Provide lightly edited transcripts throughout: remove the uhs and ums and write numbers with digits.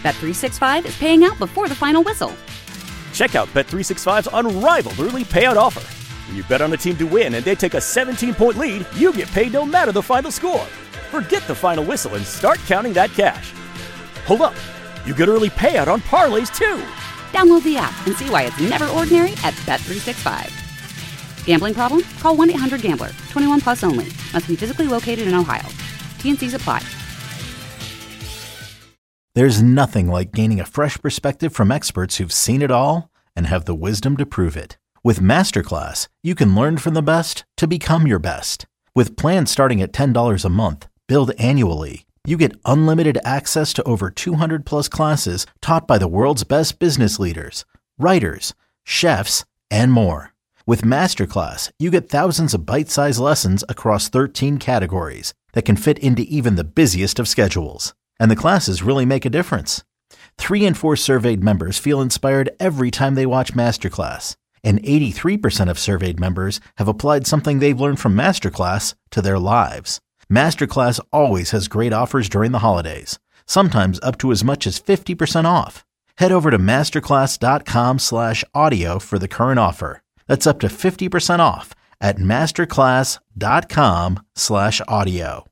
Bet365 is paying out before the final whistle. Check out Bet365's unrivaled early payout offer. When you bet on a team to win and they take a 17-point lead, you get paid no matter the final score. Forget the final whistle and start counting that cash. Hold up. You get early payout on parlays, too. Download the app and see why it's never ordinary at Bet365. Gambling problem? Call 1-800-GAMBLER. 21 plus only. Must be physically located in Ohio. T&Cs apply. There's nothing like gaining a fresh perspective from experts who've seen it all and have the wisdom to prove it. With Masterclass, you can learn from the best to become your best. With plans starting at $10 a month, billed annually, you get unlimited access to over 200 plus classes taught by the world's best business leaders, writers, chefs, and more. With Masterclass, you get thousands of bite-sized lessons across 13 categories that can fit into even the busiest of schedules. And the classes really make a difference. 3 in 4 surveyed members feel inspired every time they watch Masterclass. And 83% of surveyed members have applied something they've learned from Masterclass to their lives. Masterclass always has great offers during the holidays, sometimes up to as much as 50% off. Head over to masterclass.com/audio for the current offer. That's up to 50% off at masterclass.com/audio.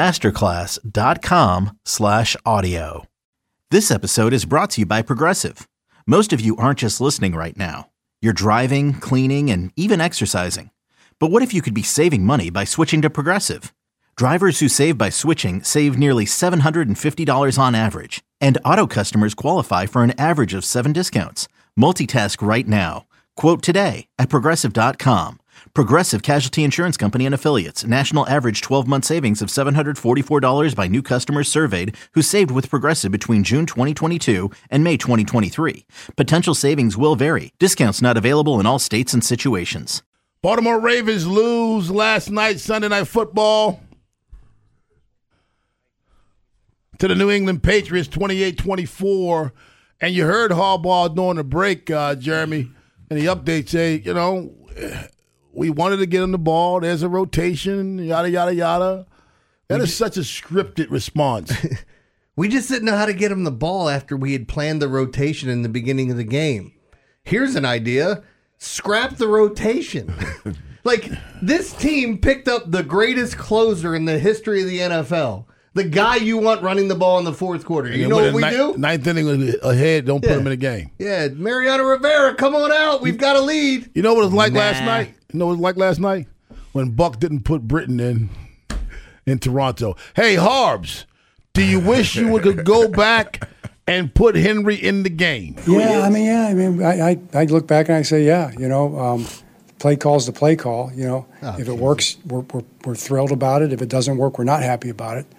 masterclass.com/audio. This episode is brought to you by Progressive. Most of you aren't just listening right now. You're driving, cleaning, and even exercising. But what if you could be saving money by switching to Progressive? Drivers who save by switching save nearly $750 on average. And auto customers qualify for an average of 7 discounts. Multitask right now. Quote today at Progressive.com. Progressive Casualty Insurance Company and Affiliates. National average 12-month savings of $744 by new customers surveyed who saved with Progressive between June 2022 and May 2023. Potential savings will vary. Discounts not available in all states and situations. Baltimore Ravens lose last night, Sunday Night Football, to the New England Patriots, 28-24. And you heard Harbaugh during the break, Jeremy, and the update say, we wanted to get him the ball. There's a rotation, yada, yada, yada. That is such a scripted response. We just didn't know how to get him the ball after we had planned the rotation in the beginning of the game. Here's an idea. Scrap the rotation. Like, this team picked up the greatest closer in the history of the NFL. The guy you want running the ball in the fourth quarter. You know what we do? Ninth inning ahead, don't put him in the game. Yeah, Mariano Rivera, come on out. We've got a lead. You know what it was like last night? You know what it was like last night? When Buck didn't put Britton in Toronto. Hey, Harbs, do you wish you could go back and put Henry in the game? Yeah, I look back and I say, play call's the play call. If it works, we're thrilled about it. If it doesn't work, we're not happy about it.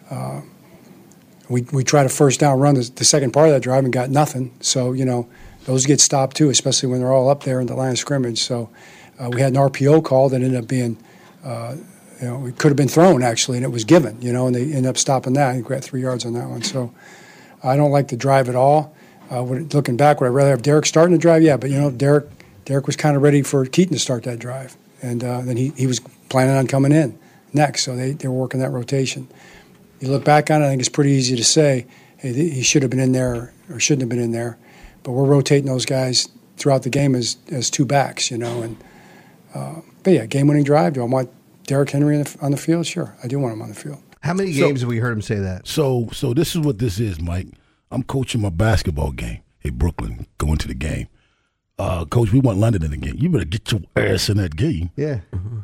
We tried a first down run the second part of that drive and got nothing. So, those get stopped too, especially when they're all up there in the line of scrimmage. So we had an RPO call that ended up being, it could have been thrown actually, and it was given, and they ended up stopping that. I think we got 3 yards on that one. So I don't like the drive at all. Looking back, would I rather have Derek starting the drive? Yeah, but, Derek was kind of ready for Keaton to start that drive. And then he was planning on coming in next, so they were working that rotation. You look back on it, I think it's pretty easy to say, hey, he should have been in there or shouldn't have been in there. But we're rotating those guys throughout the game as two backs, And but yeah, game-winning drive. Do I want Derrick Henry on the field? Sure, I do want him on the field. How many games have we heard him say that? So this is what this is, Mike. I'm coaching my basketball game. Hey, Brooklyn, going to the game. Coach, we want London in the game. You better get your ass in that game. Yeah.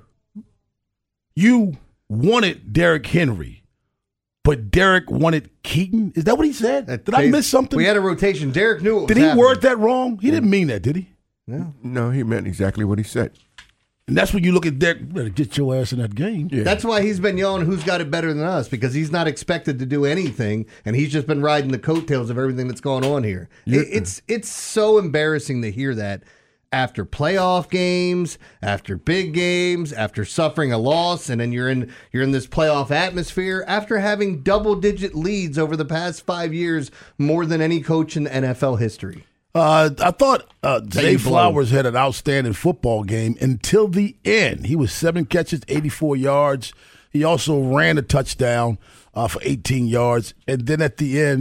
You wanted Derrick Henry. But Derek wanted Keaton? Is that what he said? Did I miss something? We had a rotation. Derek knew it was Did he word that wrong? He didn't mean that, did he? No, he meant exactly what he said. And that's when you look at Derek, better get your ass in that game. Yeah. That's why he's been yelling who's got it better than us, because he's not expected to do anything, and he's just been riding the coattails of everything that's going on here. It's so embarrassing to hear that after playoff games, after big games, after suffering a loss, and then you're in this playoff atmosphere, after having double-digit leads over the past 5 years, more than any coach in NFL history. I thought Zay Flowers had an outstanding football game until the end. He was 7 catches, 84 yards. He also ran a touchdown for 18 yards. And then at the end,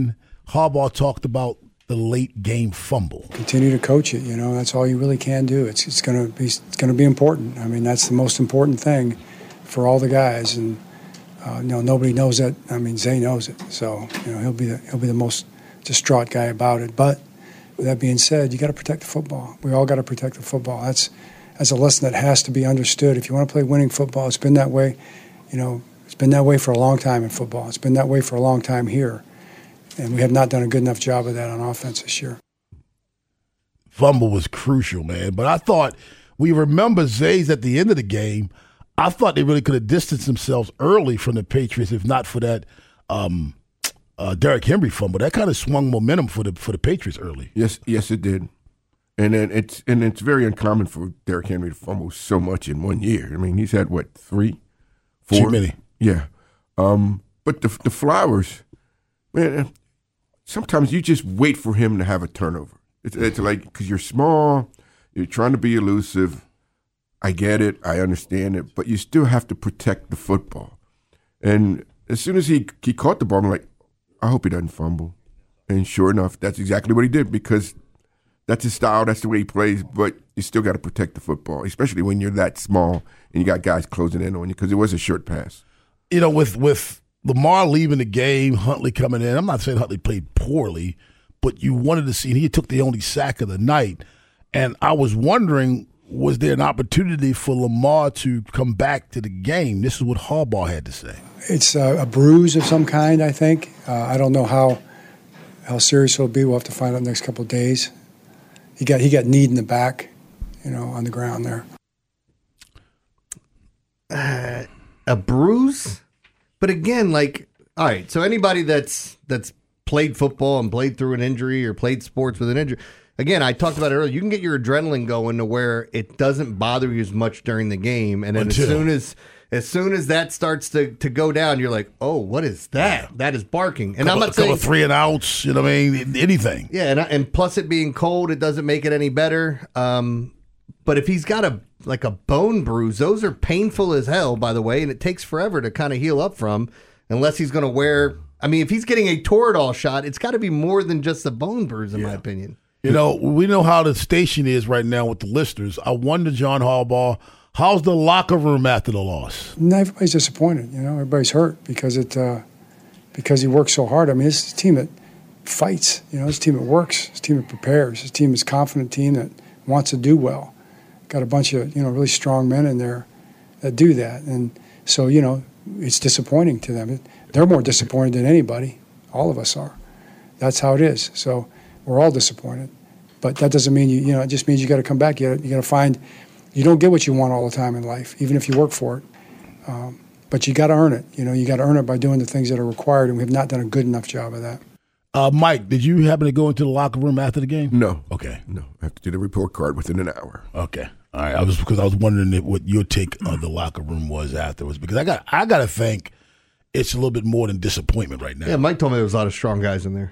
Harbaugh talked about the late game fumble. Continue to coach it. That's all you really can do. It's going to be important. I mean, that's the most important thing for all the guys, and nobody knows that. I mean, Zay knows it, so he'll be the most distraught guy about it. But with that being said, you got to protect the football. We all got to protect the football. That's a lesson that has to be understood. If you want to play winning football, it's been that way. It's been that way for a long time in football. It's been that way for a long time here. And we have not done a good enough job of that on offense this year. Fumble was crucial, man. But I thought, we remember Zay's at the end of the game. I thought they really could have distanced themselves early from the Patriots if not for that Derrick Henry fumble. That kind of swung momentum for the Patriots early. Yes, it did. And then it's very uncommon for Derrick Henry to fumble so much in 1 year. I mean, he's had, 3, 4? Too many. Yeah. But the Flowers, man, sometimes you just wait for him to have a turnover. It's like, because you're small, you're trying to be elusive. I get it. I understand it. But you still have to protect the football. And as soon as he caught the ball, I'm like, I hope he doesn't fumble. And sure enough, that's exactly what he did, because that's his style. That's the way he plays. But you still got to protect the football, especially when you're that small and you got guys closing in on you, because it was a short pass. With Lamar leaving the game, Huntley coming in, I'm not saying Huntley played poorly, but you wanted to see, and he took the only sack of the night. And I was wondering, was there an opportunity for Lamar to come back to the game? This is what Harbaugh had to say. It's a bruise of some kind, I think. I don't know how serious it'll be. We'll have to find out the next couple of days. He got kneed in the back, on the ground there. A bruise? But again, all right, so anybody that's played football and played through an injury or played sports with an injury, again, I talked about it earlier, you can get your adrenaline going to where it doesn't bother you as much during the game. And then as soon as that starts to go down, you're like, oh, what is that? That is barking. And I'm not saying a couple of 3-and-outs, anything. Yeah, and plus it being cold, it doesn't make it any better. But if he's got a bone bruise, those are painful as hell, by the way, and it takes forever to kind of heal up from, unless he's going to wear. I mean, if he's getting a Toradol shot, it's got to be more than just a bone bruise, in my opinion. We know how the station is right now with the listeners. I wonder, John Harbaugh, how's the locker room after the loss? Everybody's disappointed. Everybody's hurt because he works so hard. I mean, it's a team that fights. It's a team that works. It's a team that prepares. It's a team that's a confident team that wants to do well. Got a bunch of really strong men in there that do that, and so it's disappointing to them. They're more disappointed than anybody. All of us are. That's how it is. So we're all disappointed, but that doesn't mean it just means you got to come back. You got to find. You don't get what you want all the time in life, even if you work for it. But you got to earn it. You got to earn it by doing the things that are required, and we have not done a good enough job of that. Mike, did you happen to go into the locker room after the game? No. Okay. No. I have to do the report card within an hour. Okay. All right. I was wondering what your take on the locker room was afterwards, because I got to think it's a little bit more than disappointment right now. Yeah, Mike told me there was a lot of strong guys in there.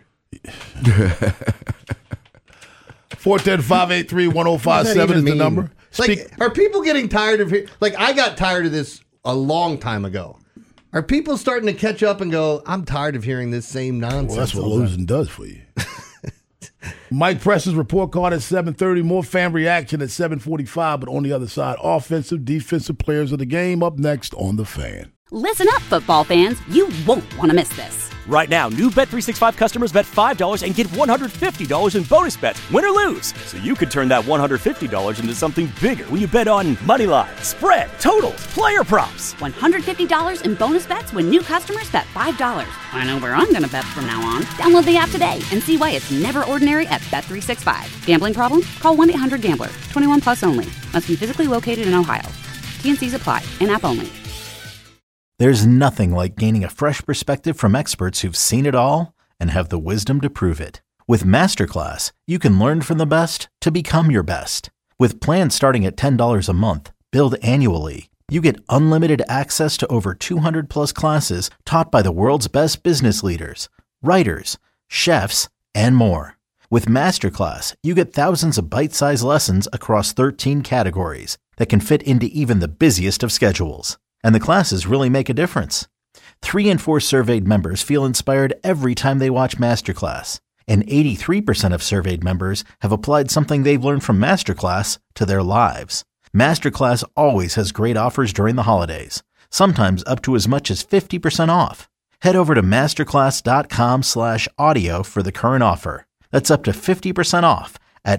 410-583-1057 is the number. Are people getting tired of it? I got tired of this a long time ago. Are people starting to catch up and go, I'm tired of hearing this same nonsense? Well, that's what losing does for you. Mike Press's report card at 7:30. More fan reaction at 7:45. But on the other side, offensive, defensive players of the game up next on The Fan. Listen up, football fans. You won't want to miss this. Right now, new Bet365 customers bet $5 and get $150 in bonus bets, win or lose. So you could turn that $150 into something bigger when you bet on money line, spread, totals, player props. $150 in bonus bets when new customers bet $5. I know where I'm going to bet from now on. Download the app today and see why it's never ordinary at Bet365. Gambling problem? Call 1-800-GAMBLER. 21 plus only. Must be physically located in Ohio. T&Cs apply. In-app only. There's nothing like gaining a fresh perspective from experts who've seen it all and have the wisdom to prove it. With Masterclass, you can learn from the best to become your best. With plans starting at $10 a month, billed annually, you get unlimited access to over 200 plus classes taught by the world's best business leaders, writers, chefs, and more. With Masterclass, you get thousands of bite-sized lessons across 13 categories that can fit into even the busiest of schedules. And the classes really make a difference. 3 in 4 surveyed members feel inspired every time they watch Masterclass. And 83% of surveyed members have applied something they've learned from Masterclass to their lives. Masterclass always has great offers during the holidays, sometimes up to as much as 50% off. Head over to masterclass.com/audio for the current offer. That's up to 50% off at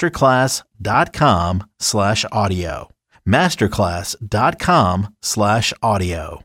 masterclass.com/audio. masterclass.com/audio.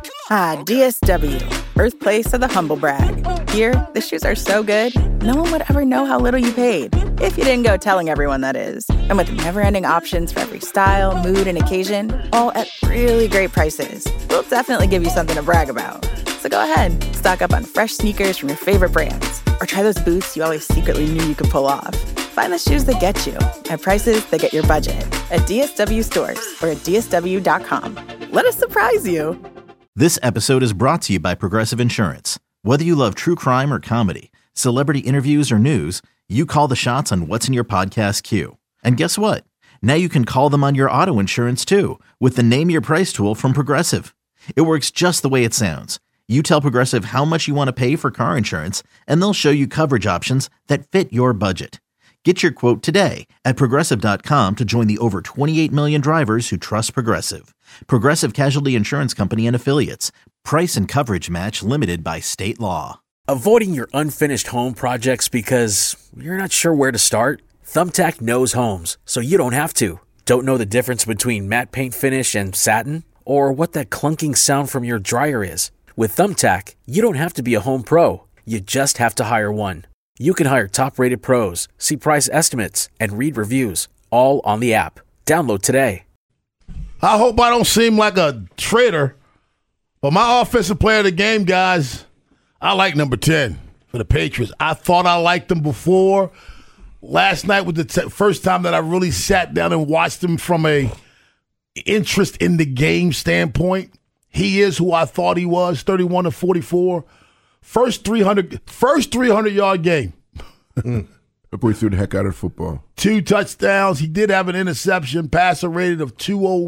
DSW, birthplace of the humble brag. Here, the shoes are so good, no one would ever know how little you paid. If you didn't go telling everyone, that is. And with never-ending options for every style, mood, and occasion, all at really great prices, we'll definitely give you something to brag about. So go ahead, stock up on fresh sneakers from your favorite brands, or try those boots you always secretly knew you could pull off. Find the shoes that get you at prices that get your budget at DSW stores or at DSW.com. Let us surprise you. This episode is brought to you by Progressive Insurance. Whether you love true crime or comedy, celebrity interviews or news, you call the shots on what's in your podcast queue. And guess what? Now you can call them on your auto insurance too with the Name Your Price tool from Progressive. It works just the way it sounds. You tell Progressive how much you want to pay for car insurance, and they'll show you coverage options that fit your budget. Get your quote today at Progressive.com to join the over 28 million drivers who trust Progressive. Progressive Casualty Insurance Company and Affiliates. Price and coverage match limited by state law. Avoiding your unfinished home projects because you're not sure where to start? Thumbtack knows homes, so you don't have to. Don't know the difference between matte paint finish and satin? Or what that clunking sound from your dryer is? With Thumbtack, you don't have to be a home pro. You just have to hire one. You can hire top-rated pros, see price estimates, and read reviews, all on the app. Download today. I hope I don't seem like a traitor, but my offensive player of the game, guys, I like number 10 for the Patriots. I thought I liked him before. Last night was the first time that I really sat down and watched him from a interest in the game standpoint. He is who I thought he was, 31 to 44. First 300-yard game. That boy threw the heck out of football. 2 touchdowns. He did have an interception, passer rated of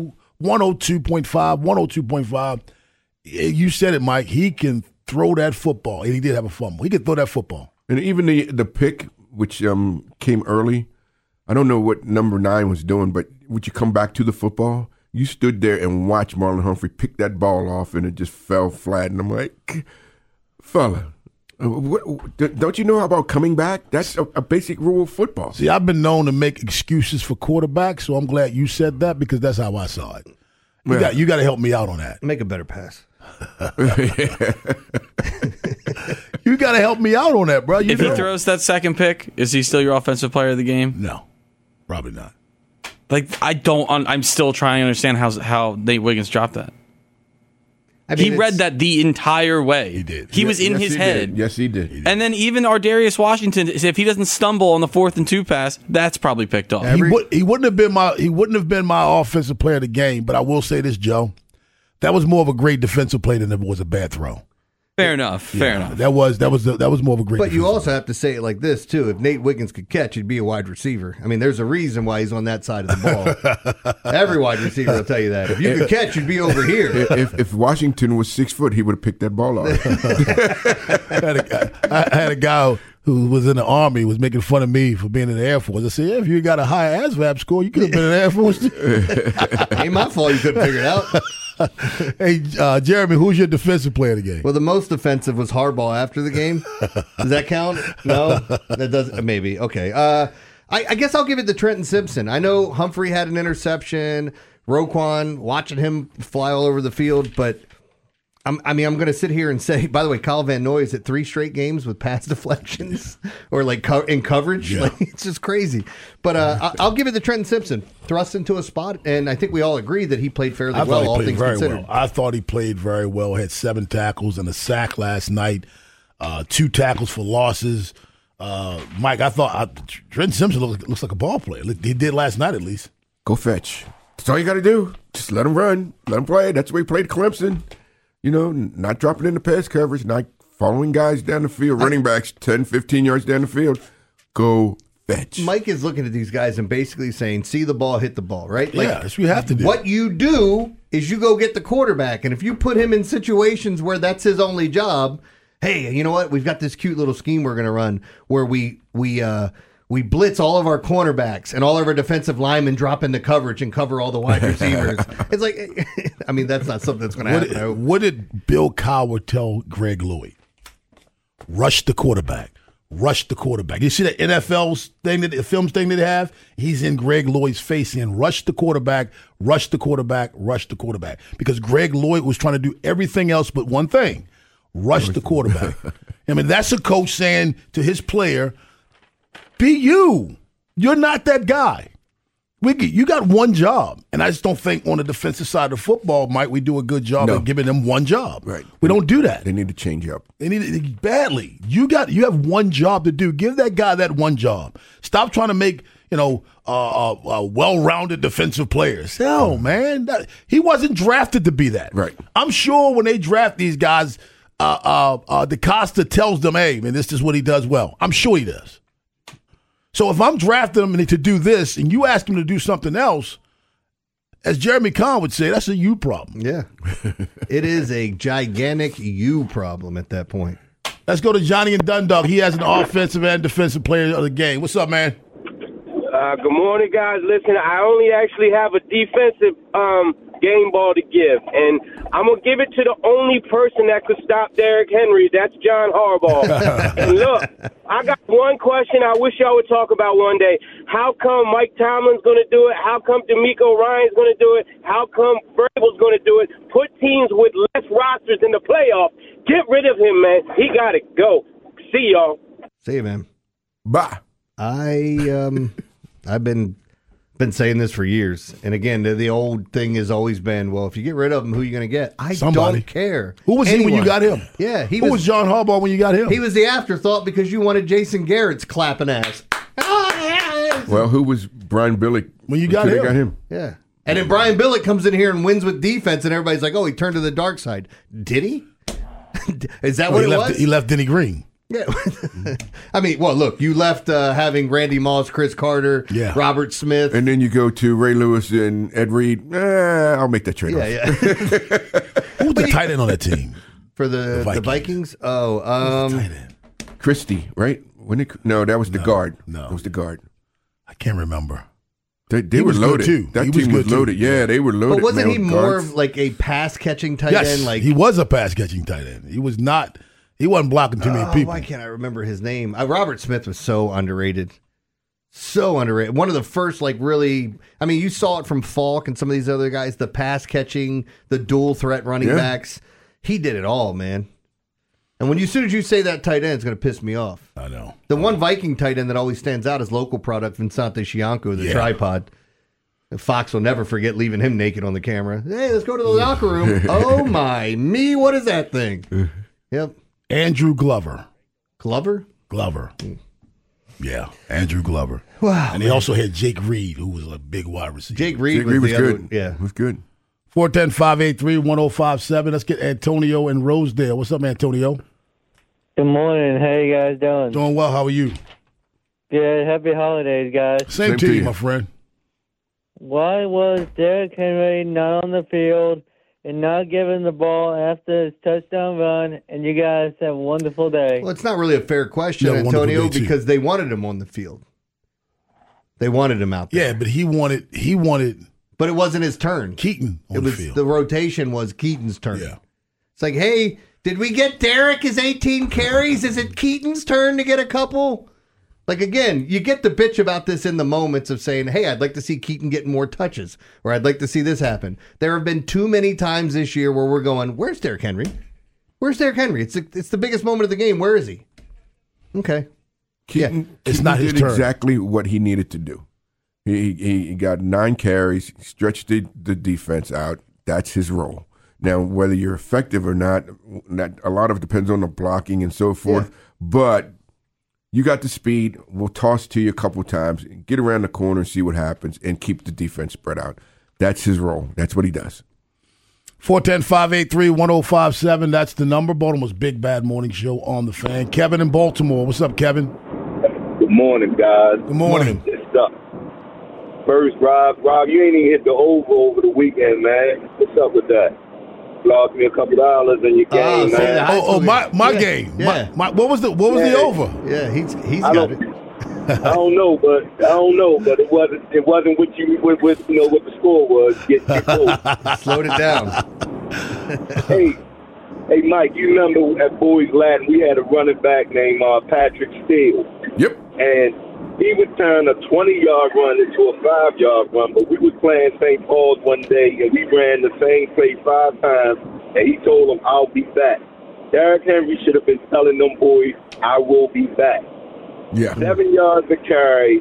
102.5. You said it, Mike. He can throw that football, and he did have a fumble. He can throw that football. And even the pick, which came early, I don't know what number 9 was doing, but would you come back to the football? You stood there and watched Marlon Humphrey pick that ball off, and it just fell flat. And I'm like, fella, don't you know about coming back? That's a basic rule of football. See, I've been known to make excuses for quarterbacks, so I'm glad you said that because that's how I saw it. You got to help me out on that. Make a better pass. You got to help me out on that, bro. If he throws that second pick, is he still your offensive player of the game? No, probably not. Like, I'm still trying to understand how Nate Wiggins dropped that. I mean, he read that the entire way. He did. He was in his head. Did. Yes, he did. And then even Ardarius Washington, if he doesn't stumble on the 4th and 2 pass, that's probably picked off. He wouldn't have been my offensive player of the game. But I will say this, Joe, that was more of a great defensive play than it was a bad throw. Fair enough. Fair enough. That was more of a great. But you also have to say it like this too. If Nate Wiggins could catch, he'd be a wide receiver. I mean, there's a reason why he's on that side of the ball. Every wide receiver will tell you that. If you could catch, you'd be over here. If Washington was 6 foot, he would have picked that ball off. I had a guy who was in the Army was making fun of me for being in the Air Force. I said, if you got a high ASVAB score, you could have been in the Air Force. Ain't my fault you couldn't figure it out. Hey, Jeremy, who's your defensive player of the game? Well, the most defensive was Harbaugh after the game. Does that count? No? That doesn't. Maybe. Okay. I guess I'll give it to Trenton Simpson. I know Humphrey had an interception. Roquan, watching him fly all over the field, but I'm going to sit here and say, by the way, Kyle Van Noy is at 3 straight games with pass deflections or like in coverage. Yeah. Like, it's just crazy. But I'll give it to Trenton Simpson. Thrust into a spot, and I think we all agree that he played fairly well, all things considered. I thought he played very well. Had 7 tackles and a sack last night, 2 tackles for losses. Mike, I thought Trenton Simpson looks like a ball player. He did last night at least. Go fetch. That's all you got to do. Just let him run. Let him play. That's the way he played Clemson. You know, not dropping into pass coverage, not following guys down the field, running backs 10, 15 yards down the field. Go fetch. Mike is looking at these guys and basically saying, see the ball, hit the ball, right? Like, yeah, that's what you have to do. What you do is you go get the quarterback. And if you put him in situations where that's his only job, hey, you know what? We've got this cute little scheme we're going to run where we blitz all of our cornerbacks and all of our defensive linemen drop into coverage and cover all the wide receivers. It's like, I mean, that's not something that's going to happen. What did Bill Cowher tell Greg Lloyd? Rush the quarterback. Rush the quarterback. You see that NFL's thing, the films thing that they have? He's in Greg Lloyd's face saying, rush the quarterback, rush the quarterback, rush the quarterback. Because Greg Lloyd was trying to do everything else but one thing, rush the quarterback. I mean, that's a coach saying to his player, be you. You're not that guy. You got one job. And I just don't think on the defensive side of football, Mike, we do a good job of giving them one job. Right. We don't do that. They need to change up. They need it badly. You have one job to do. Give that guy that one job. Stop trying to make, well-rounded defensive players. Hell, man. He wasn't drafted to be that. Right. I'm sure when they draft these guys, DeCosta tells them, hey, man, this is what he does well. I'm sure he does. So if I'm drafting him to do this and you ask him to do something else, as Jeremy Kahn would say, that's a you problem. Yeah. It is a gigantic you problem at that point. Let's go to Johnny and Dundalk. He has an offensive and defensive player of the game. What's up, man? Good morning, guys. Listen, I only actually have a defensive game ball to give, and I'm going to give it to the only person that could stop Derrick Henry. That's John Harbaugh. And look, I got one question I wish y'all would talk about one day. How come Mike Tomlin's going to do it? How come DeMeco Ryans going to do it? How come Vrabel's going to do it? Put teams with less rosters in the playoffs. Get rid of him, man. He got to go. See y'all. See you, man. Bye. I've been saying this for years. And again, the old thing has always been, well, if you get rid of him, who are you going to get? Don't care. Who was he when you got him? Yeah. Who was John Harbaugh when you got him? He was the afterthought because you wanted Jason Garrett's clapping ass. Well, who was Brian Billick when you got him? Yeah. And then Brian Billick comes in here and wins with defense, and everybody's like, oh, he turned to the dark side. Did he? Is that what it was? He left Denny Green. Yeah. I mean, well, look, you left having Randy Moss, Chris Carter, Robert Smith. And then you go to Ray Lewis and Ed Reed. I'll make that trade-off. Yeah. Who was the tight end on that team? For the Vikings? Tight end. Christie, right? No, that was the guard. No. That was the guard. I can't remember. They were loaded. Too. That team was loaded. Too. Yeah, they were loaded. But wasn't he more of like a pass-catching tight end? Like he was a pass-catching tight end. He was not. He wasn't blocking too many people. Why can't I remember his name? Robert Smith was so underrated. So underrated. One of the first, really, I mean, you saw it from Falk and some of these other guys, the pass catching, the dual threat running backs. He did it all, man. And as soon as you say that tight end, it's going to piss me off. I know. The one Viking tight end that always stands out is local product, Vincente Shianco, the tripod. And Fox will never forget leaving him naked on the camera. Hey, let's go to the locker room. Oh, my me. What is that thing? Yep. Andrew Glover. Glover? Glover. Yeah, Andrew Glover. Wow. And he also had Jake Reed, who was a big wide receiver. Jake Reed was good. Yeah. Was good. 410-583-1057. Let's get Antonio in Rosedale. What's up, Antonio? Good morning. How you guys doing? Doing well. How are you? Good. Happy holidays, guys. Same to you, my friend. Why was Derrick Henry not on the field and not given the ball after his touchdown run, and you guys have a wonderful day? Well, it's not really a fair question, Antonio, because they wanted him on the field. They wanted him out there. Yeah, but he wanted but it wasn't his turn. Keaton on the field. The rotation was Keaton's turn. Yeah. It's like, hey, did we get Derrick his 18 carries? Is it Keaton's turn to get a couple? Like, again, you get the bitch about this in the moments of saying, hey, I'd like to see Keaton getting more touches, or I'd like to see this happen. There have been too many times this year where we're going, where's Derrick Henry? Where's Derrick Henry? It's the biggest moment of the game. Where is he? Okay. Keaton, it's not his turn. Exactly what he needed to do. He got 9 carries, stretched the defense out. That's his role. Now, whether you're effective or not, a lot of it depends on the blocking and so forth. Yeah. But you got the speed. We'll toss to you a couple times, get around the corner and see what happens, and keep the defense spread out. That's his role. That's what he does. 410-583-1057. That's the number. Baltimore's Big Bad Morning Show on the Fan. Kevin in Baltimore. What's up, Kevin? Good morning, guys. Good morning. first, Rob. Rob, you ain't even hit the over the weekend, man. What's up with that? Lost me a couple dollars in your game, man. My game. Yeah. What was the over? Yeah, he's got it. I don't know, but it wasn't what you with what the score was. Get slowed it down. Hey, Mike, you remember at Boys Latin we had a running back named Patrick Steele. Yep. And he would turn a 20-yard run into a 5-yard run, but we was playing St. Paul's one day, and we ran the same play 5 times, and he told them, I'll be back. Derrick Henry should have been telling them boys, I will be back. Yeah. 7 yards to carry.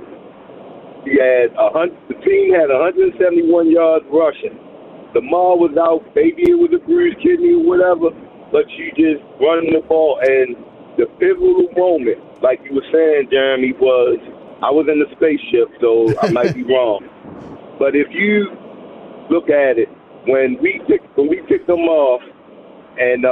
The team had 171 yards rushing. Lamar was out. Maybe it was a bruised kidney or whatever, but you just running the ball. And the pivotal moment, like you were saying, Jeremy, was I was in the spaceship, so I might be wrong. But if you look at it, when we picked them off, and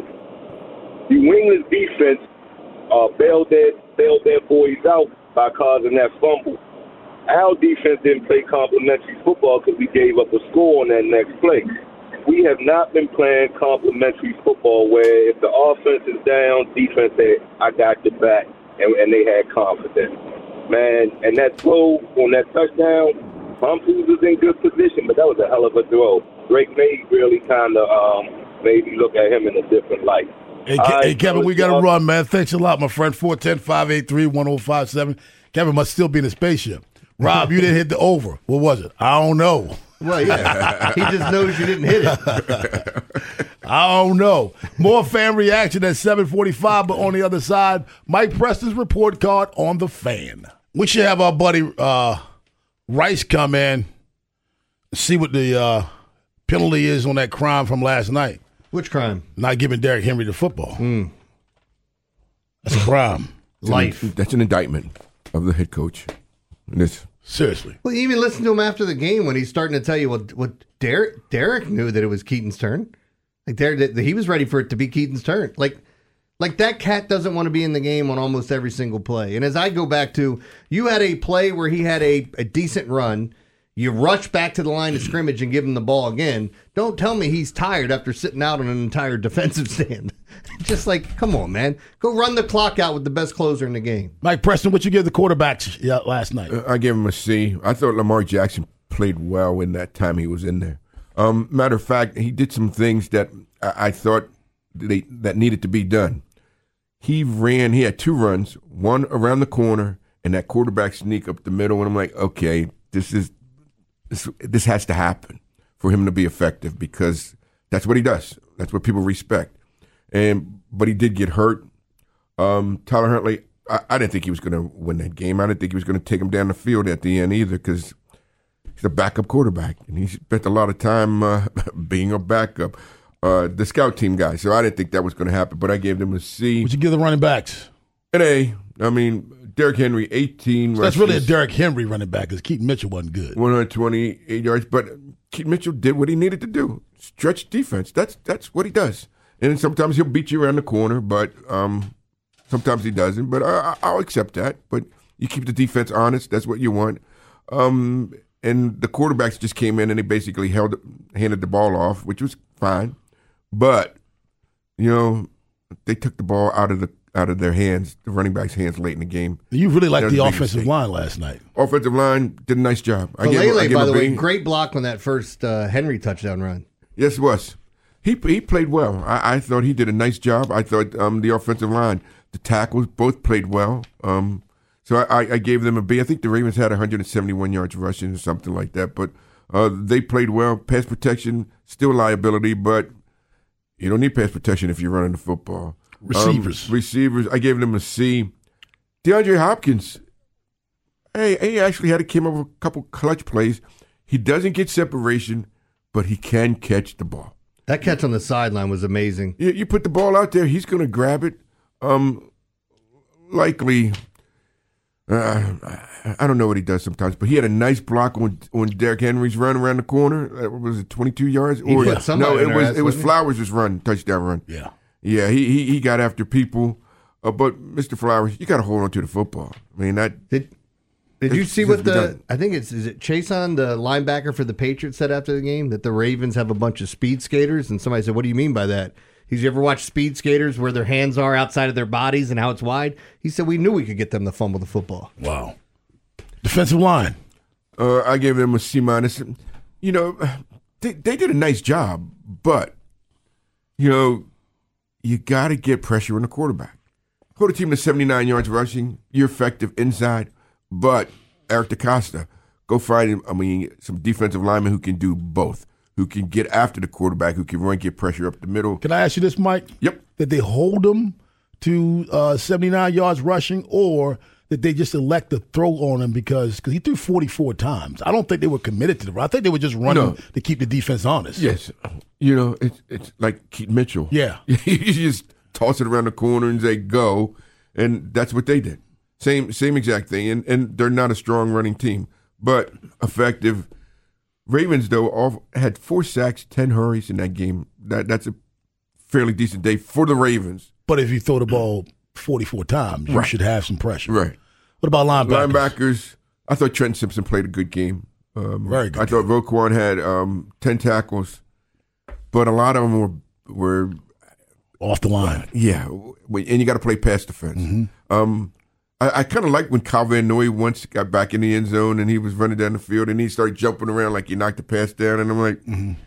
New England's defense bailed their boys out by causing that fumble. Our defense didn't play complimentary football because we gave up a score on that next play. We have not been playing complimentary football where if the offense is down, defense said, I got your back, and they had confidence. Man, and that throw on that touchdown, Humphries was in good position, but that was a hell of a throw. Drake May really kind of made me look at him in a different light. Hey, Kevin, we got to run, man. Thanks a lot, my friend. 410-583-1057. Kevin must still be in a spaceship. Rob, you didn't hit the over. What was it? I don't know. Well, yeah. He just knows you didn't hit it. I don't know. More fan reaction at 7:45, but on the other side, Mike Preston's report card on the Fan. We should have our buddy Rice come in, see what the penalty is on that crime from last night. Which crime? Not giving Derrick Henry the football. That's a crime. Life. That's an indictment of the head coach. Seriously. Well, you even listen to him after the game when he's starting to tell you what Derrick knew that it was Keaton's turn. Like he was ready for it to be Keaton's turn. Like that cat doesn't want to be in the game on almost every single play. And as I go back to, you had a play where he had a decent run. You rush back to the line of scrimmage and give him the ball again. Don't tell me he's tired after sitting out on an entire defensive stand. Just like, come on, man. Go run the clock out with the best closer in the game. Mike Preston, what you give the quarterbacks last night? I gave him a C. I thought Lamar Jackson played well in that time he was in there. Matter of fact, he did some things that I thought that needed to be done. He had 2 runs, one around the corner, and that quarterback sneak up the middle, and I'm like, okay, this has to happen for him to be effective because that's what he does. That's what people respect. But he did get hurt. Tyler Huntley, I didn't think he was going to win that game. I didn't think he was going to take him down the field at the end either because he's a backup quarterback, and he spent a lot of time being a backup. The scout team guy, so I didn't think that was going to happen, but I gave them a C. Would you give the running backs? An A. I mean, Derrick Henry, 18 so that's really a Derrick Henry running back because Keaton Mitchell wasn't good. 128 yards, but Keaton Mitchell did what he needed to do. Stretch defense. That's what he does. And sometimes he'll beat you around the corner, but sometimes he doesn't. But I'll accept that. But you keep the defense honest. That's what you want. And the quarterbacks just came in and they basically handed the ball off, which was fine. But, they took the ball out of their hands, the running backs' hands late in the game. You really liked the offensive line last night. Offensive line did a nice job. Lele, by the way, great block on that first Henry touchdown run. Yes, it was. He played well. I thought he did a nice job. I thought the offensive line, the tackles, both played well. So I gave them a B. I think the Ravens had 171 yards rushing or something like that. But they played well. Pass protection, still a liability, but you don't need pass protection if you're running the football. Receivers, I gave them a C. DeAndre Hopkins, he actually came up with a couple clutch plays. He doesn't get separation, but he can catch the ball. That catch on the sideline was amazing. You put the ball out there, he's going to grab it. Likely, I don't know what he does sometimes, but he had a nice block on Derrick Henry's run around the corner. Was it 22 yards? It was Flowers' touchdown run. Yeah. Yeah, he got after people. But Mr. Flowers, you got to hold on to the football. I mean, Did you see what I think is it Chason, the linebacker for the Patriots, said after the game that the Ravens have a bunch of speed skaters? And somebody said, what do you mean by that? He's, you ever watched speed skaters where their hands are outside of their bodies and how it's wide? He said, we knew we could get them to fumble the football. Wow. Defensive line. I gave them a C-. You know, they did a nice job, but, you know, you got to get pressure on the quarterback. Hold a team to 79 yards rushing. You're effective inside. But Eric DeCosta, go find him, some defensive linemen who can do both, who can get after the quarterback, who can run, get pressure up the middle. Can I ask you this, Mike? Yep. Did they hold him to 79 yards rushing, or did they just elect to throw on him because he threw 44 times? I don't think they were committed to the run. I think they were just running to keep the defense honest. Yes. You know, it's like Keaton Mitchell. Yeah. You just toss it around the corner and say, go, and that's what they did. Same exact thing, and they're not a strong running team, but effective. Ravens, though, had 4 sacks, 10 hurries in that game. That's a fairly decent day for the Ravens. But if you throw the ball 44 times, you should have some pressure. Right. What about linebackers? Linebackers, I thought Trent Simpson played a good game. Very good. I thought Roquan had 10 tackles, but a lot of them were off the line. Yeah, and you got to play pass defense. Mm-hmm. I kind of like when Kyle Van Noy once got back in the end zone and he was running down the field and he started jumping around like he knocked the pass down, and I'm like,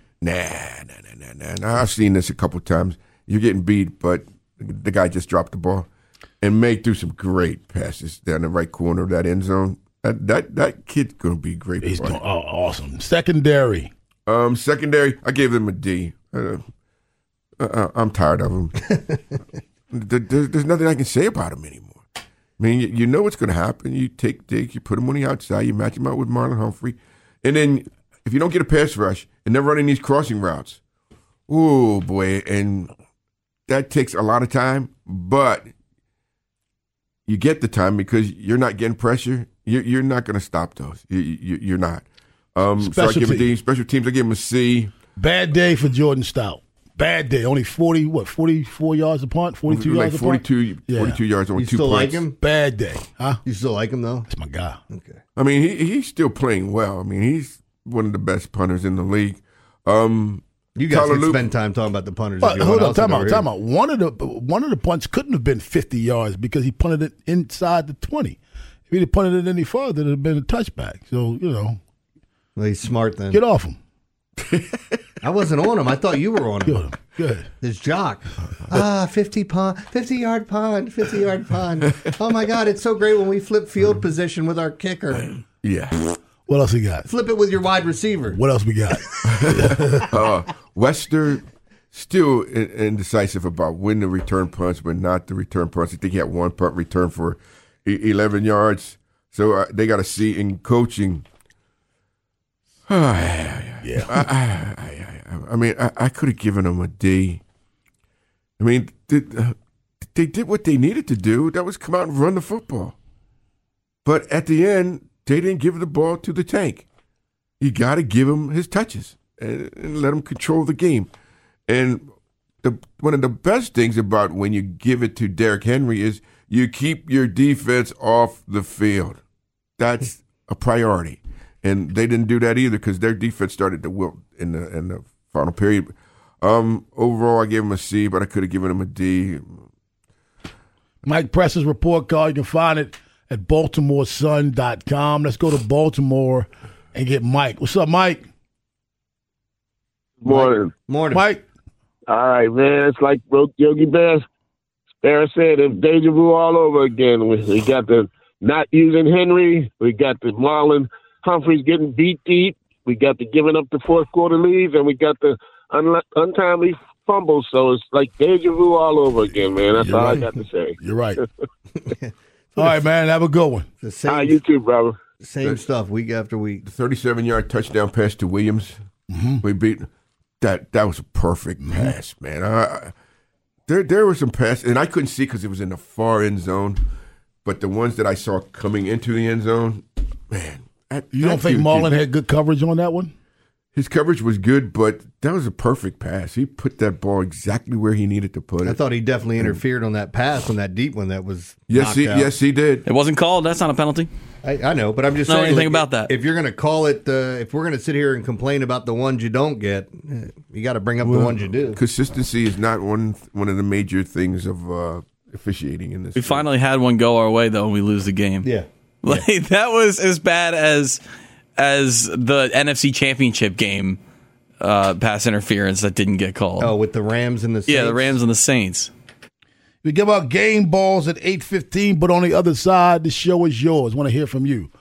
nah. I've seen this a couple times. You're getting beat, but the guy just dropped the ball and May threw some great passes down the right corner of that end zone. That kid's going to be great. He's doing awesome. Secondary. Secondary, I gave them a D. I'm tired of them. There's nothing I can say about them anymore. I mean, you know what's going to happen. You take Diggs, you put him on the outside, you match him out with Marlon Humphrey, and then if you don't get a pass rush and they're running these crossing routes, oh boy, and that takes a lot of time, but you get the time because you're not getting pressure. You're not going to stop those. You're not. So I give a D. Special teams, I give him a C. Bad day for Jordan Stout. Bad day. Only 44 yards a punt, 42 yards a punt? 42 yards on 2 You still like him? Bad day. Huh? You still like him, though? That's my guy. Okay. I mean, he's still playing well. I mean, he's one of the best punters in the league. You guys can spend time talking about the punters. But hold on, time out. One of the punts couldn't have been 50 yards because he punted it inside the 20. If he'd have punted it any farther, it would have been a touchback. So, you know. Well, he's smart then. Get off him. I wasn't on him. I thought you were on him. Good. This jock. 50-yard punt. Oh, my God. It's so great when we flip field position with our kicker. Yeah. What else we got? Flip it with your wide receiver. What else we got? Wester still indecisive about when the return punts, when not the return punts. I think he had one punt return for 11 yards. So they got to see in coaching. Yeah. I mean, I could have given them a D. I mean, they did what they needed to do. That was come out and run the football. But at the end, they didn't give the ball to the tank. You got to give him his touches and let him control the game. And one of the best things about when you give it to Derrick Henry is you keep your defense off the field. That's a priority. And they didn't do that either because their defense started to wilt in the final period. Overall, I gave him a C, but I could have given him a D. Mike Press's report card, you can find it at BaltimoreSun.com. Let's go to Baltimore and get Mike. What's up, Mike? Morning. Mike. All right, man. It's like Yogi Bear said, if deja vu all over again. We got the not using Henry. We got the Marlon Humphreys getting beat deep. We got the giving up the fourth quarter leads, and we got the untimely fumbles. So it's like deja vu all over again, man. That's all I got to say. You're right. All right, man. Have a good one. You too, brother. Same stuff week after week. The 37-yard touchdown pass to Williams. Mm-hmm. We beat that. That was a perfect pass, man. There were some passes, and I couldn't see because it was in the far end zone. But the ones that I saw coming into the end zone, man. You don't think Marlon had good coverage on that one? His coverage was good, but that was a perfect pass. He put that ball exactly where he needed to put it. I thought he definitely interfered on that pass, on that deep one that was Yes, he did. It wasn't called. That's not a penalty. I know, but I'm just know saying. anything about that. If you're going to call it, if we're going to sit here and complain about the ones you don't get, you got to bring up the ones you do. Consistency is not one of the major things of officiating in this. We finally had one go our way, though, and we lose the game. Yeah. That was as bad as the NFC Championship game pass interference that didn't get called. Oh, with the Rams and the Saints? Yeah, the Rams and the Saints. We give out game balls at 8:15, but on the other side, the show is yours. Want to hear from you.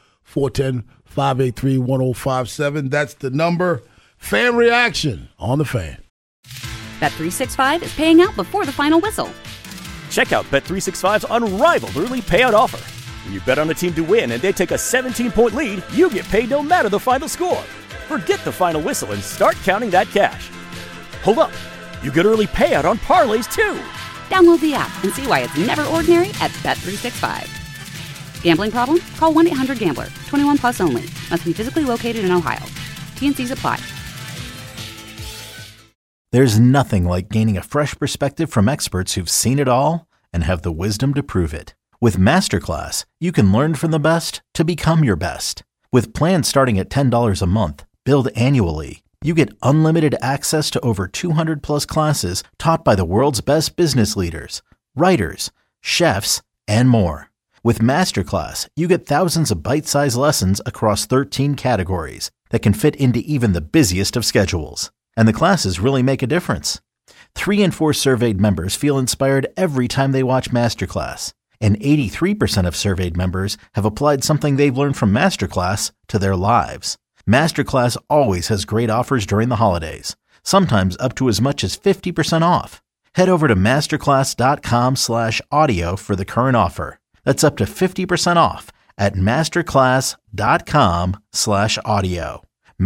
410-583-1057. That's the number. Fan reaction on the Fan. Bet365 is paying out before the final whistle. Check out Bet365's unrivaled early payout offer. When you bet on a team to win and they take a 17-point lead, you get paid no matter the final score. Forget the final whistle and start counting that cash. Hold up. You get early payout on parlays, too. Download the app and see why it's never ordinary at Bet365. Gambling problem? Call 1-800-GAMBLER. 21 plus only. Must be physically located in Ohio. T&Cs apply. There's nothing like gaining a fresh perspective from experts who've seen it all and have the wisdom to prove it. With Masterclass, you can learn from the best to become your best. With plans starting at $10 a month, billed annually, you get unlimited access to over 200 plus classes taught by the world's best business leaders, writers, chefs, and more. With Masterclass, you get thousands of bite-sized lessons across 13 categories that can fit into even the busiest of schedules. And the classes really make a difference. 3 in 4 surveyed members feel inspired every time they watch Masterclass. And 83% of surveyed members have applied something they've learned from Masterclass to their lives. Masterclass always has great offers during the holidays, sometimes up to as much as 50% off. Head over to masterclass.com/audio for the current offer. That's up to 50% off at masterclass.com/audio.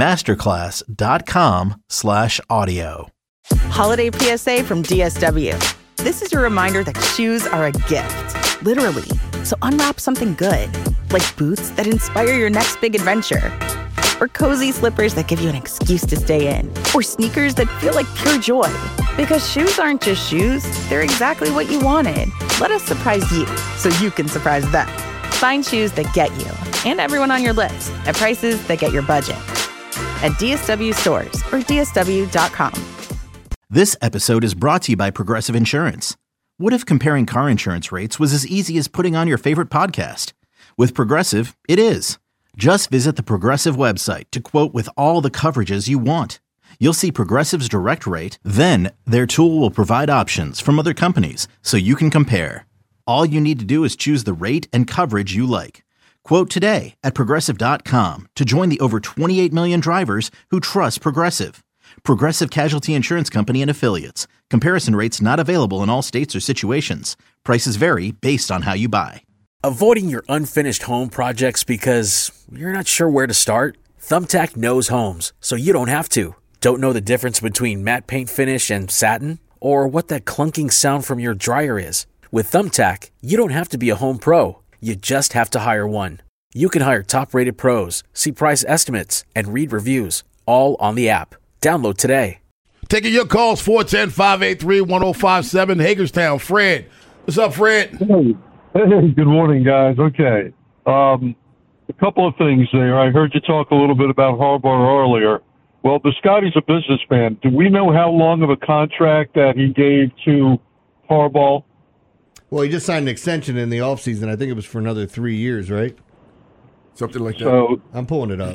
masterclass.com/audio. Holiday PSA from DSW. This is your reminder that shoes are a gift, literally. So unwrap something good, like boots that inspire your next big adventure, or cozy slippers that give you an excuse to stay in, or sneakers that feel like pure joy. Because shoes aren't just shoes, they're exactly what you wanted. Let us surprise you so you can surprise them. Find shoes that get you and everyone on your list at prices that get your budget. At DSW stores or DSW.com. This episode is brought to you by Progressive Insurance. What if comparing car insurance rates was as easy as putting on your favorite podcast? With Progressive, it is. Just visit the Progressive website to quote with all the coverages you want. You'll see Progressive's direct rate, then their tool will provide options from other companies so you can compare. All you need to do is choose the rate and coverage you like. Quote today at Progressive.com to join the over 28 million drivers who trust Progressive. Progressive Casualty Insurance Company and Affiliates. Comparison rates not available in all states or situations. Prices vary based on how you buy. Avoiding your unfinished home projects because you're not sure where to start? Thumbtack knows homes, so you don't have to. Don't know the difference between matte paint finish and satin? Or what that clunking sound from your dryer is? With Thumbtack, you don't have to be a home pro. You just have to hire one. You can hire top-rated pros, see price estimates, and read reviews, all on the app. Download today. Taking your calls, 410-583-1057, Hagerstown. Fred. What's up, Fred? Hey, good morning, guys. Okay. A couple of things there. I heard you talk a little bit about Harbaugh earlier. Well, Biscottti's a businessman. Do we know how long of a contract that he gave to Harbaugh? Well, he just signed an extension in the offseason. I think it was for another 3 years, right? Something like that. So I'm pulling it up.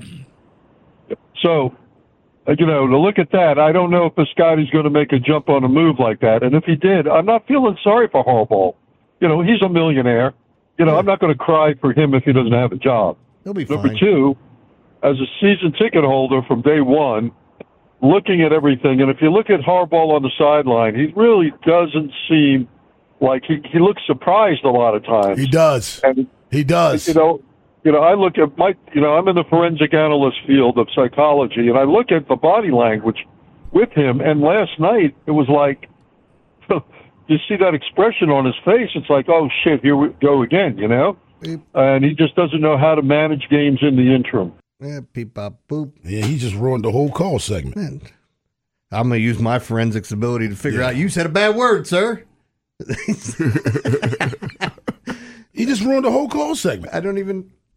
So, to look at that, I don't know if Biscotti's going to make a jump on a move like that. And if he did, I'm not feeling sorry for Harbaugh. He's a millionaire. I'm not going to cry for him if he doesn't have a job. He'll be fine. Number two, as a season ticket holder from day one, looking at everything, and if you look at Harbaugh on the sideline, he really doesn't seem like he looks surprised a lot of times. He does. And, he does. I look at I'm in the forensic analyst field of psychology, and I look at the body language with him, and last night it was like, you see that expression on his face, it's like, oh shit, here we go again, And he just doesn't know how to manage games in the interim. Yeah, beep, bop, boop. Yeah, he just ruined the whole call segment. Man, I'm going to use my forensics ability to figure out, you said a bad word, sir. He just ruined the whole call segment. I don't even...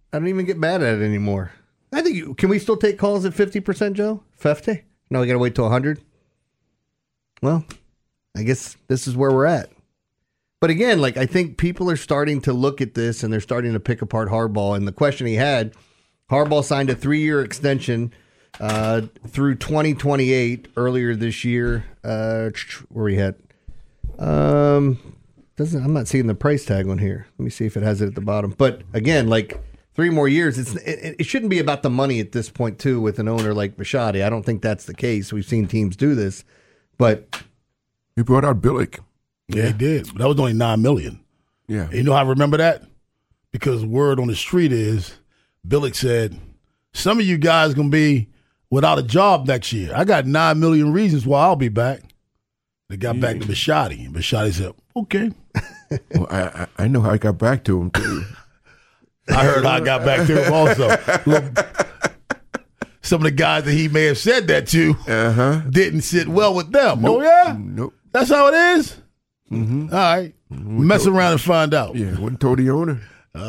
I don't even get mad at it anymore. I think can we still take calls at 50%, Joe? 50? No, we got to wait till 100. Well, I guess this is where we're at. But again, like I think people are starting to look at this and they're starting to pick apart Harbaugh. And the question he had, Harbaugh signed a 3-year extension through 2028 earlier this year. Where we at? I'm not seeing the price tag on here. Let me see if it has it at the bottom. But again, like 3 more years, it shouldn't be about the money at this point too. With an owner like Bisciotti, I don't think that's the case. We've seen teams do this, but he brought out Billick. Yeah, he did. That was only $9 million. Yeah, and you know how I remember that? Because word on the street is Billick said, "Some of you guys gonna be without a job next year. I got 9 million reasons why I'll be back." They got back to Bisciotti, and Bisciotti said, "Okay." Well, I know how I got back to him too. I heard how I got back to him also. Some of the guys that he may have said that to didn't sit well with them. Nope. Oh yeah, nope. That's how it is. Mm-hmm. All right, mess around and find out. Yeah, wouldn't told the owner.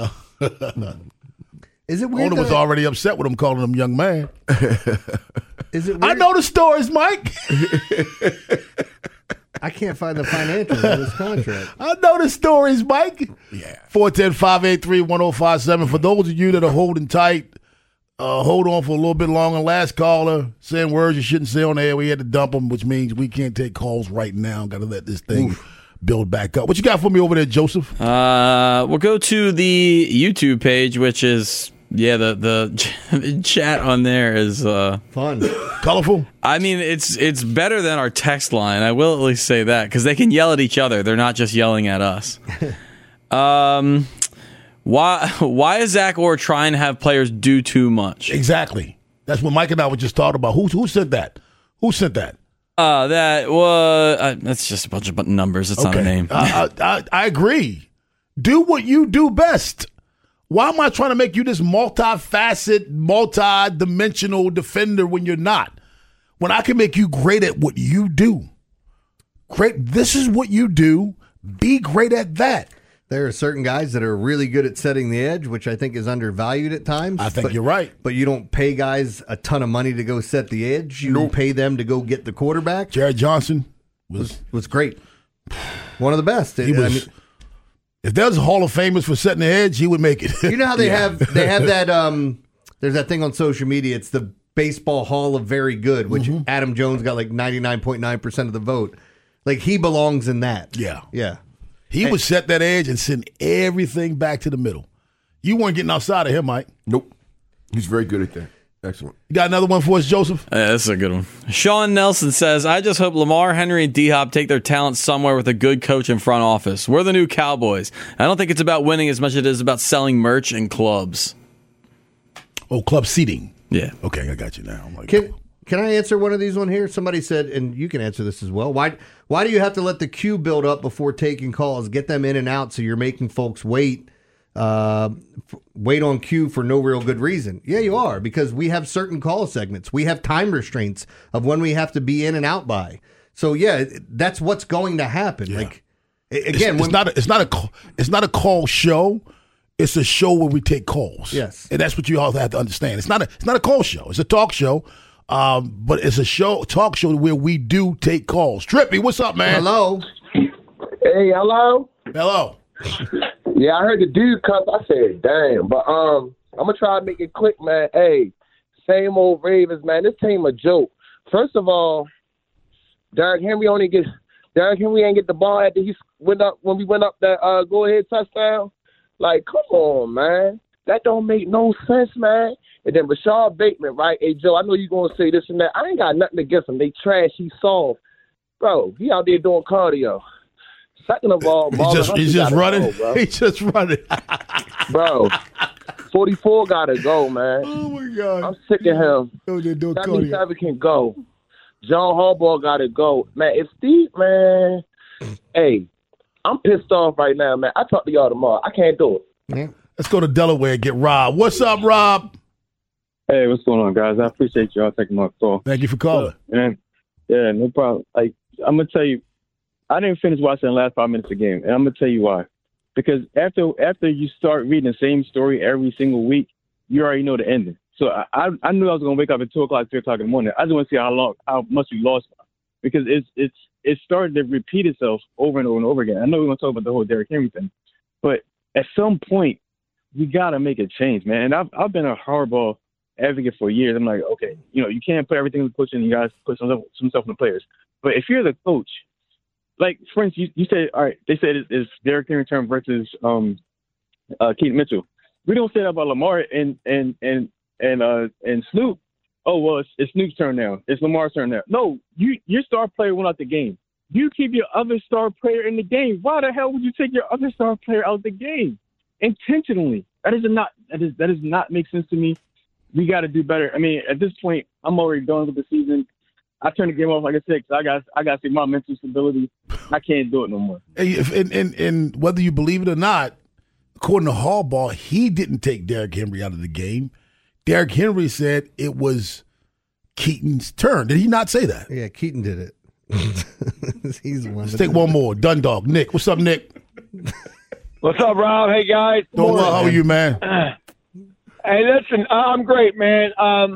Is it weird? Owner was already upset with him, calling him young man. Is it weird? I know the stories, Mike. I can't find the financials of this contract. I know the stories, Mike. Yeah. 410-583-1057. For those of you that are holding tight, hold on for a little bit longer. Last caller saying words you shouldn't say on the air. We had to dump them, which means we can't take calls right now. Got to let this thing build back up. What you got for me over there, Joseph? We'll go to the YouTube page, which is the chat on there is fun, colorful. I mean, it's better than our text line. I will at least say that because they can yell at each other. They're not just yelling at us. Why is Zach Orr trying to have players do too much? Exactly. That's what Mike and I were just talking about. Who said that? Who said that? That's just a bunch of numbers. It's not a name. I agree. Do what you do best. Why am I trying to make you this multifaceted, multi-dimensional defender when you're not? When I can make you great at what you do. Great. This is what you do. Be great at that. There are certain guys that are really good at setting the edge, which I think is undervalued at times. I think you're right. But you don't pay guys a ton of money to go set the edge. You pay them to go get the quarterback. Jared Johnson was great. One of the best. If there's Hall of Famers for setting the edge, he would make it. You know how they have that there's that thing on social media, it's the Baseball Hall of Very Good, which Adam Jones got like 99.9% of the vote. Like he belongs in that. Yeah. Yeah. He would set that edge and send everything back to the middle. You weren't getting outside of him, Mike. Nope. He's very good at that. Excellent. You got another one for us, Joseph? That's a good one. Sean Nelson says, I just hope Lamar, Henry, and D-Hop take their talent somewhere with a good coach in front office. We're the new Cowboys. I don't think it's about winning as much as it is about selling merch and clubs. Oh, club seating. Yeah. Okay, I got you now. Can I answer one of these on here? Somebody said, and you can answer this as well. Why do you have to let the queue build up before taking calls? Get them in and out so you're making folks wait on queue for no real good reason. Yeah, you are, because we have certain call segments. We have time restraints of when we have to be in and out by. So yeah, that's what's going to happen. Yeah. Like again, it's not a call show. It's a show where we take calls. Yes, and that's what you all have to understand. It's not a call show. It's a talk show. But it's a talk show where we do take calls. Trippy, what's up, man? Hello. Hey, hello. Hello. Yeah, I heard the dude cuss. I said, damn. But I'm gonna try to make it quick, man. Hey, same old Ravens, man. This team a joke. First of all, Derrick Henry ain't get the ball after he went up when we went up that go ahead touchdown. Like, come on, man. That don't make no sense, man. And then Rashad Bateman, right? Hey, Joe, I know you're going to say this and that. I ain't got nothing against him. They trash. He's soft. Bro, he out there doing cardio. Second of all, he's just running. He's just running. Bro, 44 got to go, man. Oh, my God. I'm sick of him. 77 can go. John Harbaugh got to go. Man, if Steve, man, hey, I'm pissed off right now, man. I'll talk to y'all tomorrow. I can't do it. Yeah. Let's go to Delaware and get Rob. What's up, Rob? Hey, what's going on, guys? I appreciate y'all taking my call. Thank you for calling. And yeah, no problem. Like, I'm gonna tell you, I didn't finish watching the last 5 minutes of the game, and I'm gonna tell you why. because after you start reading the same story every single week, you already know the ending. So I knew I was going to wake up at 2 o'clock, 3 o'clock in the morning. I just want to see how much we lost, because it started to repeat itself over and over and over again. I know we're going to talk about the whole Derrick Henry thing, but at some point, we got to make a change, man. And I've been a Harbaugh advocate for years. I'm like, okay, you can't put everything in the coach, and you guys put some stuff in the players. But if you're the coach, like, for instance, you said, all right, they said it's Derrick Henry term versus Keaton Mitchell. We don't say that about Lamar and Snoop. Oh, well, it's Snoop's turn now. It's Lamar's turn now. No, your star player went out the game. You keep your other star player in the game. Why the hell would you take your other star player out of the game intentionally? That does not make sense to me. We got to do better. I mean, at this point, I'm already done with the season. I turned the game off, like I said, because I got to see my mental stability. I can't do it no more. And whether you believe it or not, according to Harbaugh, he didn't take Derrick Henry out of the game. Derrick Henry said it was Keaton's turn. Did he not say that? Yeah, Keaton did it. He's one. Let's take one more. Dundalk. Nick. What's up, Nick? What's up, Rob? Hey, guys. Doing well. How are you, man? Hey, listen, I'm great, man.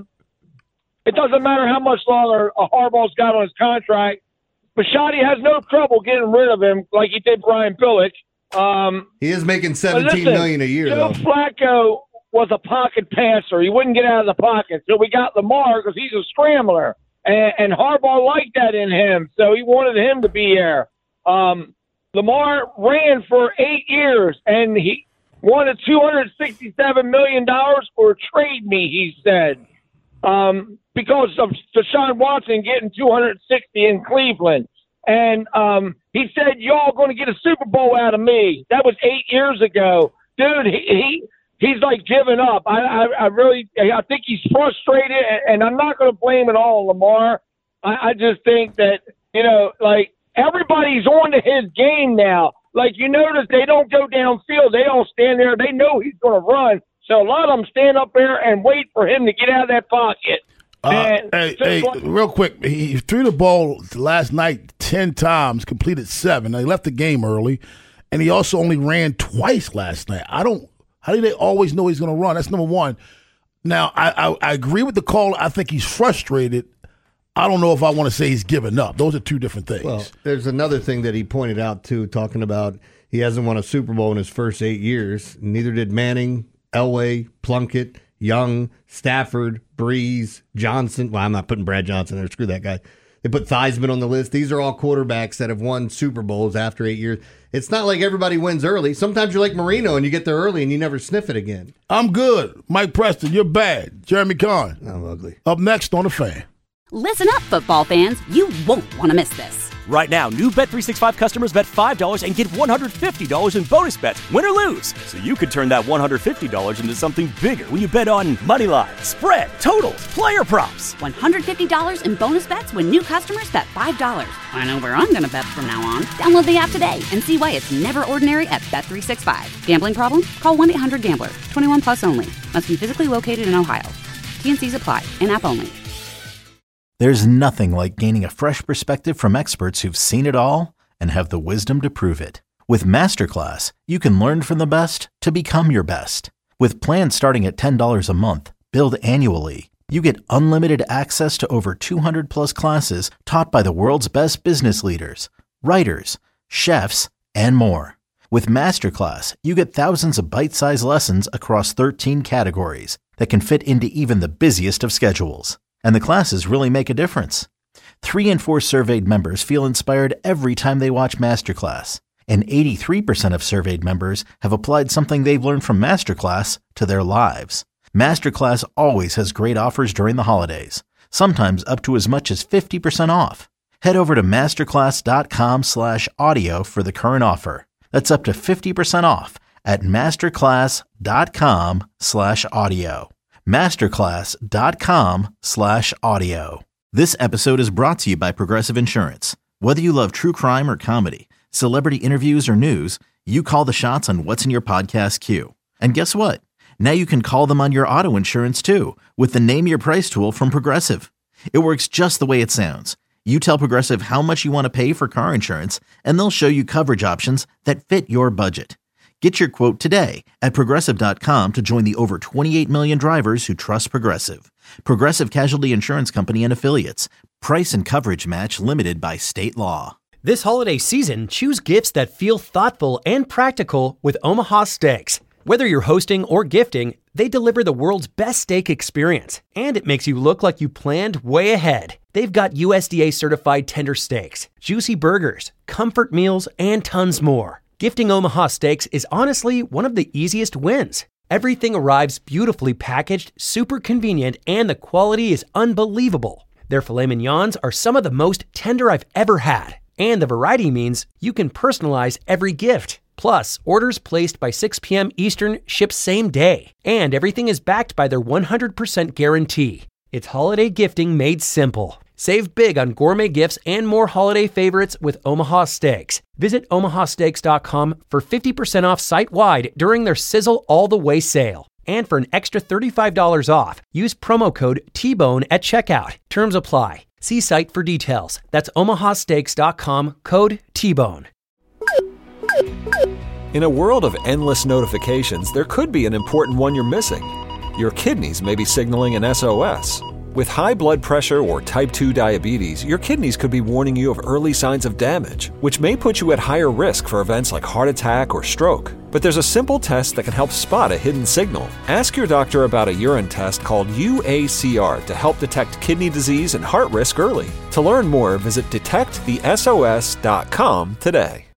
It doesn't matter how much longer Harbaugh's got on his contract. Bisciotti has no trouble getting rid of him like he did Brian Billick. He is making $17 million a year, Joe though. Flacco was a pocket passer. He wouldn't get out of the pocket. So we got Lamar because he's a scrambler. And Harbaugh liked that in him, so he wanted him to be there. Lamar ran for 8 years, and he wanted $267 million or trade me, he said, because of Deshaun Watson getting $260 in Cleveland. And he said, y'all going to get a Super Bowl out of me. That was 8 years ago. Dude, he's like giving up. I think he's frustrated, and I'm not going to blame it all on Lamar. I just think that, like, everybody's on to his game now. Like, you notice they don't go downfield. They all stand there. They know he's going to run. So a lot of them stand up there and wait for him to get out of that pocket. Real quick, he threw the ball last night 10 times, completed 7. Now, he left the game early, and he also only ran twice last night. How do they always know he's going to run? That's number one. Now, I agree with the call. I think he's frustrated. I don't know if I want to say he's given up. Those are two different things. Well, there's another thing that he pointed out, too, talking about he hasn't won a Super Bowl in his first 8 years. Neither did Manning, Elway, Plunkett, Young, Stafford, Breeze, Johnson. Well, I'm not putting Brad Johnson there. Screw that guy. They put Theismann on the list. These are all quarterbacks that have won Super Bowls after 8 years. It's not like everybody wins early. Sometimes you're like Marino and you get there early and you never sniff it again. I'm good. Mike Preston, you're bad. Jeremy Kahn. I'm ugly. Up next on The Fan. Listen up, football fans. You won't want to miss this. Right now, new Bet365 customers bet $5 and get $150 in bonus bets, win or lose. So you could turn that $150 into something bigger when you bet on money line, spread, totals, player props. $150 in bonus bets when new customers bet $5. I know where I'm going to bet from now on. Download the app today and see why it's never ordinary at Bet365. Gambling problem? Call 1-800-GAMBLER. 21 plus only. Must be physically located in Ohio. T&Cs apply. In-app only. There's nothing like gaining a fresh perspective from experts who've seen it all and have the wisdom to prove it. With Masterclass, you can learn from the best to become your best. With plans starting at $10 a month, billed annually, you get unlimited access to over 200 plus classes taught by the world's best business leaders, writers, chefs, and more. With Masterclass, you get thousands of bite-sized lessons across 13 categories that can fit into even the busiest of schedules. And the classes really make a difference. 3 in 4 surveyed members feel inspired every time they watch Masterclass. And 83% of surveyed members have applied something they've learned from Masterclass to their lives. Masterclass always has great offers during the holidays, sometimes up to as much as 50% off. Head over to masterclass.com/audio for the current offer. That's up to 50% off at masterclass.com/audio. Masterclass.com/audio. This episode is brought to you by Progressive Insurance. Whether you love true crime or comedy, celebrity interviews or news, you call the shots on what's in your podcast queue. And guess what? Now you can call them on your auto insurance too with the Name Your Price tool from Progressive. It works just the way it sounds. You tell Progressive how much you want to pay for car insurance, and they'll show you coverage options that fit your budget. Get your quote today at Progressive.com to join the over 28 million drivers who trust Progressive. Progressive Casualty Insurance Company and Affiliates. Price and coverage match limited by state law. This holiday season, choose gifts that feel thoughtful and practical with Omaha Steaks. Whether you're hosting or gifting, they deliver the world's best steak experience, and it makes you look like you planned way ahead. They've got USDA certified tender steaks, juicy burgers, comfort meals, and tons more. Gifting Omaha Steaks is honestly one of the easiest wins. Everything arrives beautifully packaged, super convenient, and the quality is unbelievable. Their filet mignons are some of the most tender I've ever had, and the variety means you can personalize every gift. Plus, orders placed by 6 p.m. Eastern ship same day, and everything is backed by their 100% guarantee. It's holiday gifting made simple. Save big on gourmet gifts and more holiday favorites with Omaha Steaks. Visit omahasteaks.com for 50% off site-wide during their Sizzle All the Way sale. And for an extra $35 off, use promo code T-Bone at checkout. Terms apply. See site for details. That's omahasteaks.com, code T-Bone. In a world of endless notifications, there could be an important one you're missing. Your kidneys may be signaling an SOS. With high blood pressure or type 2 diabetes, your kidneys could be warning you of early signs of damage, which may put you at higher risk for events like heart attack or stroke. But there's a simple test that can help spot a hidden signal. Ask your doctor about a urine test called UACR to help detect kidney disease and heart risk early. To learn more, visit detectthesos.com today.